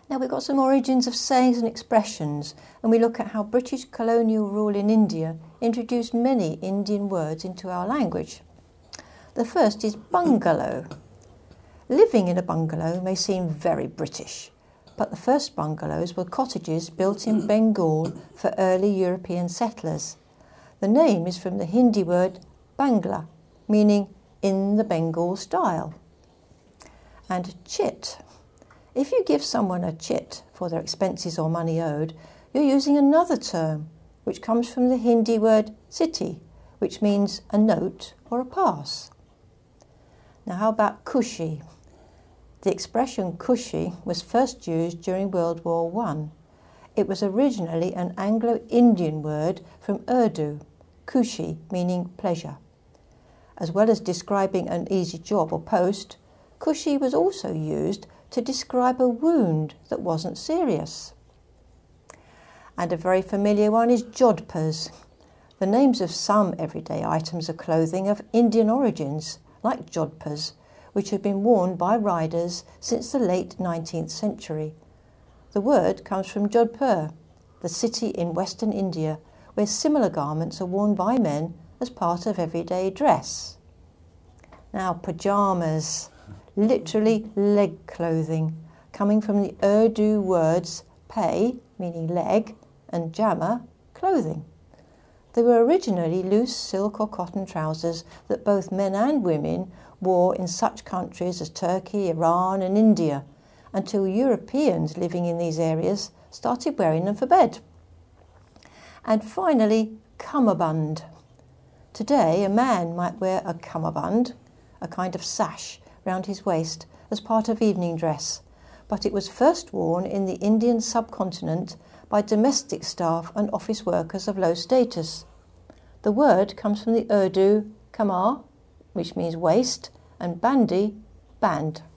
Now we've got some origins of sayings and expressions, and we look at how British colonial rule in India introduced many Indian words into our language. The first is bungalow. Living in a bungalow may seem very British, but the first bungalows were cottages built in Bengal for early European settlers. The name is from the Hindi word Bangla, meaning in the Bengal style. And chit. If you give someone a chit for their expenses or money owed, you're using another term, which comes from the Hindi word chithi, which means a note or a pass. Now how about cushy? The expression cushy was first used during World War I. It was originally an Anglo-Indian word from Urdu, khushi meaning pleasure. As well as describing an easy job or post, cushy was also used to describe a wound that wasn't serious. And a very familiar one is jodhpurs. The names of some everyday items of clothing of Indian origins, like jodhpurs, which have been worn by riders since the late 19th century. The word comes from Jodhpur, the city in western India, where similar garments are worn by men as part of everyday dress. Now, pyjamas, literally leg clothing, coming from the Urdu words pay, meaning leg, and jama, clothing. They were originally loose silk or cotton trousers that both men and women wore in such countries as Turkey, Iran and India, until Europeans living in these areas started wearing them for bed. And finally, cummerbund. Today, a man might wear a cummerbund, a kind of sash, round his waist as part of evening dress, but it was first worn in the Indian subcontinent by domestic staff and office workers of low status. The word comes from the Urdu kamar, which means waist, and bandi, band.